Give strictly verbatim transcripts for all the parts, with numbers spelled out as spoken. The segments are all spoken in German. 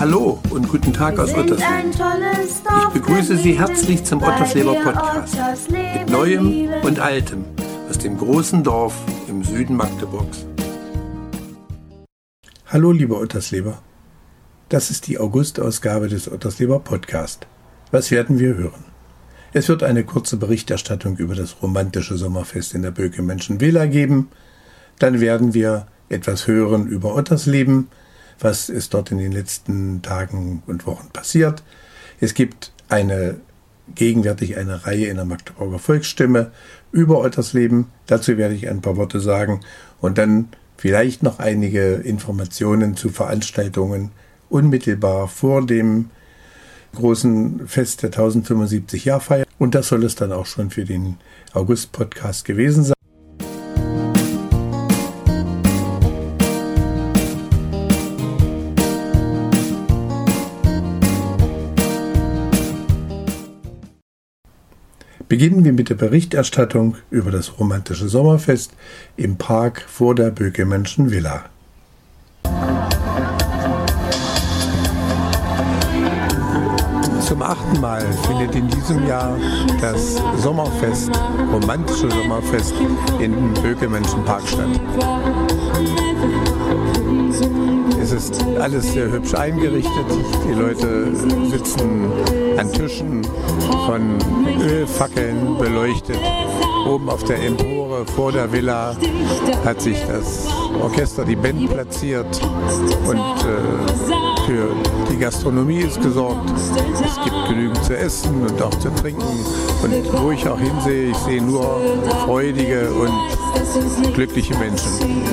Hallo und guten Tag aus Ottersleben. Ich begrüße Sie herzlich zum Ottersleber Podcast mit Neuem und Altem aus dem großen Dorf im Süden Magdeburgs. Hallo liebe Ottersleber, das ist die August-Ausgabe des Ottersleber Podcast. Was werden wir hören? Es wird eine kurze Berichterstattung über das romantische Sommerfest in der Bökemenschen Villa geben. Dann werden wir etwas hören über Ottersleben. Was ist dort in den letzten Tagen und Wochen passiert? Es gibt eine gegenwärtig eine Reihe in der Magdeburger Volksstimme über Ottersleben. Dazu werde ich ein paar Worte sagen und dann vielleicht noch einige Informationen zu Veranstaltungen unmittelbar vor dem großen Fest der tausendfünfundsiebzig-Jahrfeier. Und das soll es dann auch schon für den August-Podcast gewesen sein. Beginnen wir mit der Berichterstattung über das romantische Sommerfest im Park vor der Bökemenschen Villa. Zum achten Mal findet in diesem Jahr das Sommerfest, romantische Sommerfest im Bökemenschen Park statt. Es ist alles sehr hübsch eingerichtet. Die Leute sitzen an Tischen von Ölfackeln beleuchtet. Oben auf der Empore vor der Villa hat sich das Orchester, die Band platziert und äh, für die Gastronomie ist gesorgt. Es gibt genügend zu essen und auch zu trinken. Und wo ich auch hinsehe, ich sehe nur freudige und glückliche Menschen.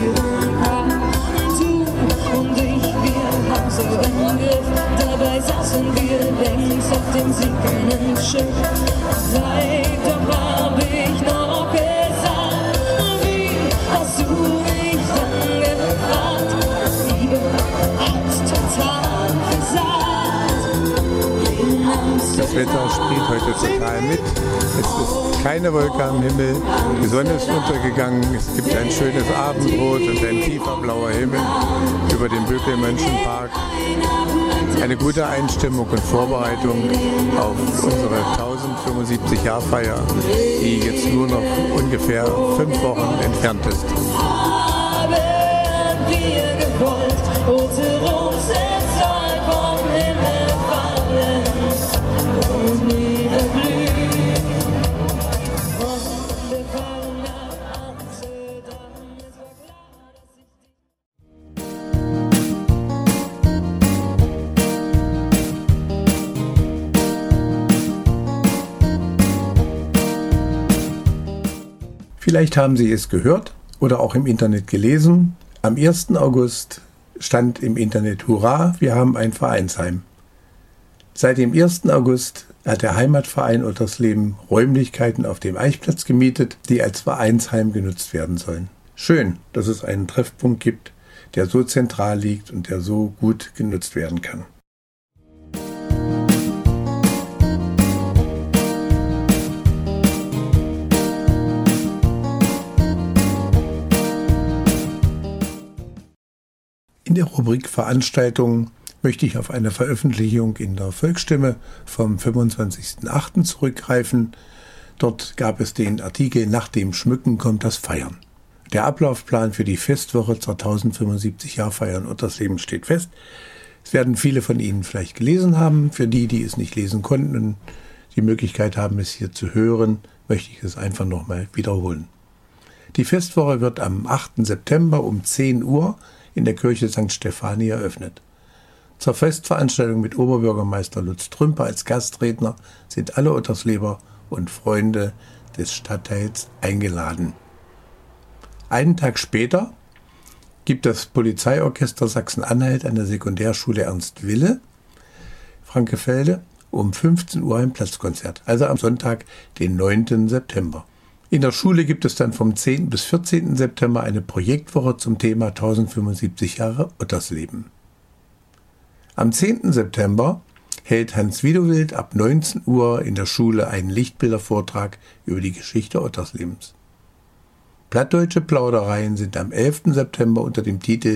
Dabei saßen wir längs auf dem sinkenden Schiff. Weiter hab ich noch gesagt, wie hast du mich dann gefragt? Liebe hat total versagt. Das Wetter spielt heute total mit. Es ist keine Wolke am Himmel. Die Sonne ist untergegangen. Es gibt ein schönes Abendrot und ein tiefer blauer Himmel über den Bökemenschen Park. Eine gute Einstimmung und Vorbereitung auf unsere tausendfünfundsiebzig-Jahrfeier, die jetzt nur noch ungefähr fünf Wochen entfernt ist. Haben wir gewollt, rote Rosen soll vom Himmel fallen und Liebe blühen. Und wir fahren nach Amsterdam, es war klar, dass ich Vielleicht haben Sie es gehört oder auch im Internet gelesen. Am ersten August stand im Internet: Hurra, wir haben ein Vereinsheim. Seit dem ersten August hat der Heimatverein Ottersleben Räumlichkeiten auf dem Eichplatz gemietet, die als Vereinsheim genutzt werden sollen. Schön, dass es einen Treffpunkt gibt, der so zentral liegt und der so gut genutzt werden kann. In der Rubrik Veranstaltungen möchte ich auf eine Veröffentlichung in der Volksstimme vom fünfundzwanzigsten achten zurückgreifen. Dort gab es den Artikel „Nach dem Schmücken kommt das Feiern". Der Ablaufplan für die Festwoche zur tausendfünfundsiebzig-Jahrfeier in Ottersleben steht fest. Es werden viele von Ihnen vielleicht gelesen haben. Für die, die es nicht lesen konnten und die Möglichkeit haben, es hier zu hören, möchte ich es einfach nochmal wiederholen. Die Festwoche wird am achten September um zehn Uhr in der Kirche Sankt Stephanie eröffnet. Zur Festveranstaltung mit Oberbürgermeister Lutz Trümper als Gastredner sind alle Ottersleber und Freunde des Stadtteils eingeladen. Einen Tag später gibt das Polizeiorchester Sachsen-Anhalt an der Sekundärschule Ernst Wille, Frankefelde, um fünfzehn Uhr ein Platzkonzert, also am Sonntag, den neunten September. In der Schule gibt es dann vom zehnten bis vierzehnten September eine Projektwoche zum Thema tausendfünfundsiebzig Jahre Ottersleben. Am zehnten September hält Hans Wiedewild ab neunzehn Uhr in der Schule einen Lichtbildervortrag über die Geschichte Otterslebens. Plattdeutsche Plaudereien sind am elften September unter dem Titel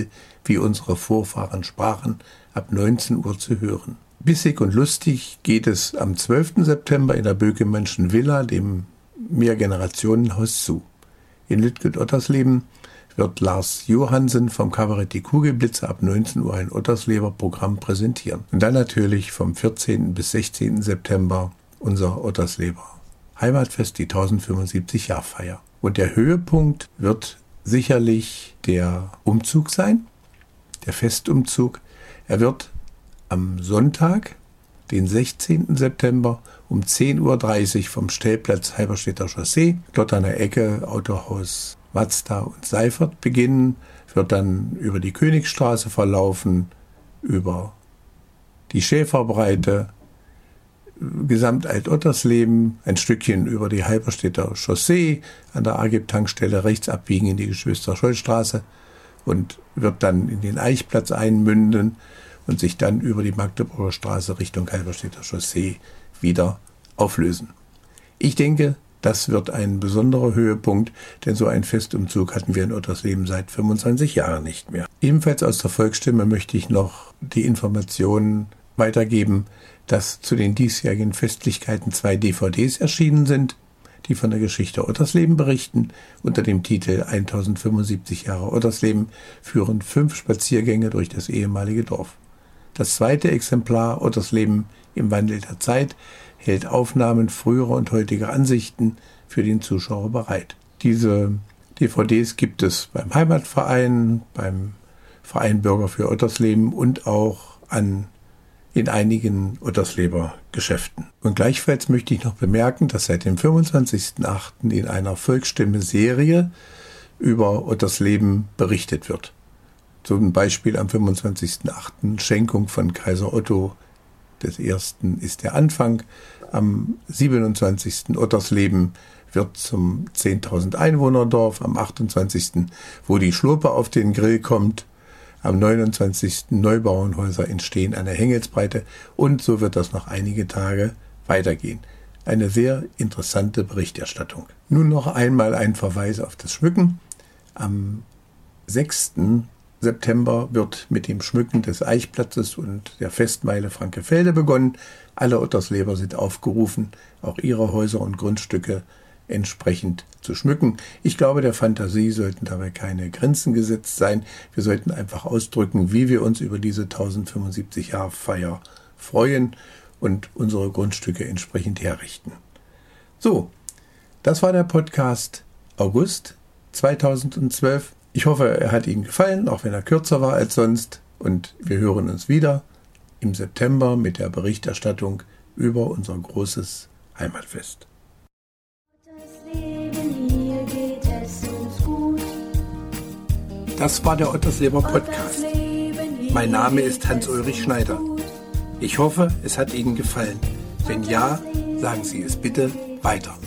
wie unsere Vorfahren sprachen, ab neunzehn Uhr zu hören. Bissig und lustig geht es am zwölften September in der Bögemannschen Villa, dem Mehrgenerationenhaus, zu. In Lütget-Ottersleben wird Lars Johansen vom Kabarett Die Kugelblitze ab neunzehn Uhr ein Ottersleber-Programm präsentieren. Und dann natürlich vom vierzehnten bis sechzehnten September unser Ottersleber Heimatfest, die tausendfünfundsiebzig-Jahr-Feier. Und der Höhepunkt wird sicherlich der Umzug sein, der Festumzug. Er wird am Sonntag, den sechzehnten September um zehn Uhr dreißig vom Stellplatz Halberstädter Chaussee, dort an der Ecke Autohaus Mazda und Seifert beginnen, wird dann über die Königstraße verlaufen, über die Schäferbreite, Gesamt-Alt-Ottersleben, ein Stückchen über die Halberstädter Chaussee, an der A G B-Tankstelle rechts abbiegen in die Geschwister-Scholl-Straße und wird dann in den Eichplatz einmünden und sich dann über die Magdeburger Straße Richtung Halberstädter Chaussee wieder auflösen. Ich denke, das wird ein besonderer Höhepunkt, denn so einen Festumzug hatten wir in Ottersleben seit fünfundzwanzig Jahren nicht mehr. Ebenfalls aus der Volksstimme möchte ich noch die Informationen weitergeben, dass zu den diesjährigen Festlichkeiten zwei D V Ds erschienen sind, die von der Geschichte Ottersleben berichten. Unter dem Titel tausendfünfundsiebzig Jahre Ottersleben führen fünf Spaziergänge durch das ehemalige Dorf. Das zweite Exemplar, Ottersleben im Wandel der Zeit, hält Aufnahmen früherer und heutiger Ansichten für den Zuschauer bereit. Diese D V Ds gibt es beim Heimatverein, beim Verein Bürger für Ottersleben und auch an in einigen Ottersleber Geschäften. Und gleichfalls möchte ich noch bemerken, dass seit dem fünfundzwanzigsten achten in einer Volksstimme-Serie über Ottersleben berichtet wird. Zum Beispiel am fünfundzwanzigsten achten Schenkung von Kaiser Otto des Ersten ist der Anfang. Am siebenundzwanzigsten Ottersleben wird zum zehntausend Einwohnerdorf. Am achtundzwanzigsten wo die Schlurpe auf den Grill kommt. Am neunundzwanzigsten Neubauernhäuser entstehen an der Hengelsbreite. Und so wird das noch einige Tage weitergehen. Eine sehr interessante Berichterstattung. Nun noch einmal ein Verweis auf das Schmücken. Am sechsten September wird mit dem Schmücken des Eichplatzes und der Festmeile Frankefelde begonnen. Alle Ottersleber sind aufgerufen, auch ihre Häuser und Grundstücke entsprechend zu schmücken. Ich glaube, der Fantasie sollten dabei keine Grenzen gesetzt sein. Wir sollten einfach ausdrücken, wie wir uns über diese tausendfünfundsiebzig-Jahr-Feier freuen und unsere Grundstücke entsprechend herrichten. So, das war der Podcast August zweitausendzwölf. Ich hoffe, er hat Ihnen gefallen, auch wenn er kürzer war als sonst. Und wir hören uns wieder im September mit der Berichterstattung über unser großes Heimatfest. Das war der Ottersleber Podcast. Mein Name ist Hans-Ulrich Schneider. Ich hoffe, es hat Ihnen gefallen. Wenn ja, sagen Sie es bitte weiter.